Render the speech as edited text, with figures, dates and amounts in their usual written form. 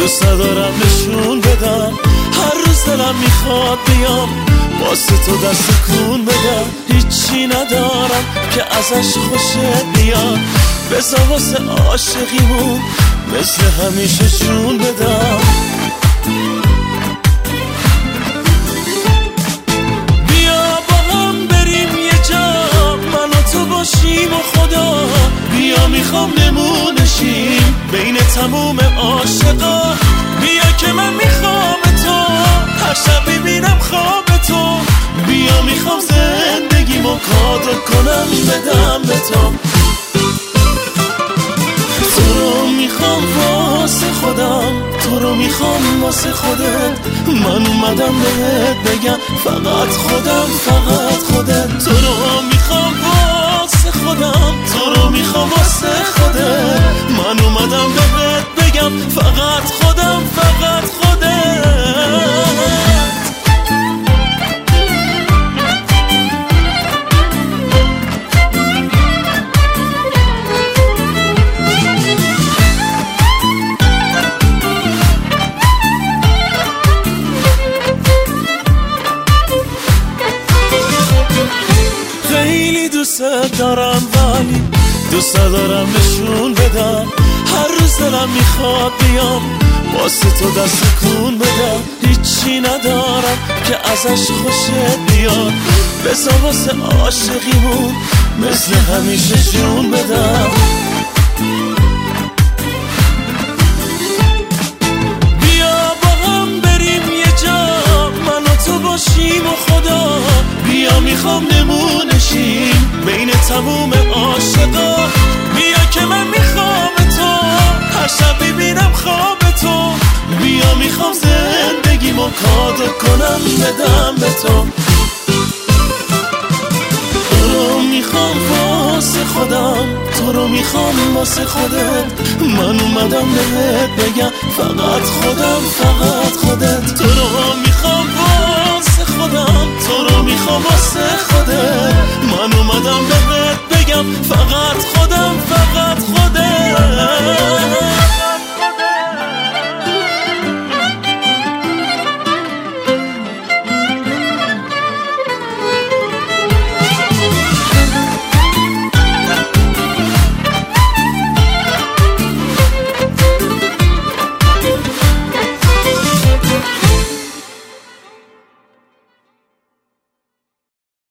دوست ندارم نشون بدم، هر روز دلم میخواد بیام واسه تو دست کون بدم. هیچی ندارم که ازش خوشت بیاد، بذار واسه عاشقیمون مثل همیشه جون بدم. بیا با هم بریم یه جا، من و تو باشیم و خدا. بیا میخوام نمونشیم بین تموم عاشقا. بیا که من میخوام تو، هر شب ببینم خواب تو. بیا میخوام زندگیمو کادو کنم بدم به تو. تو رو میخوام واسه خودم، تو رو میخوام واسه خودت. من اومدم بهت بگم فقط خودم، فقط خودت. تو رو میخوام واسه خودم، تو رو میخوام واسه خودت. من اومدم بهت بگم فقط خودم، فقط خودت. خیلی دوست دارم ولی دوست ندارم نشون بدم. هر روز دلم میخواد بیام واسه تو دست کون بدم. هیچی ندارم که ازش خوشت بیاد، بذار واسه عاشقیمون مثل همیشه جون بدم. بیا با هم بریم یه جا، من و تو باشیم و خدا. بیا میخوام نمونشیم بین تموم عاشقا. بیا که من میخوام تو، هر شب ببینم خواب تو. بیا میخوام زندگیمو کادو کنم بدم به تو. تو رو میخوام واسه خودم، تو رو میخوام واسه خودت. من اومدم بهت بگم فقط خودم، فقط خودت. تو رو میخوام واسه خودم، تو رو میخوام واسه خودت. من اومدم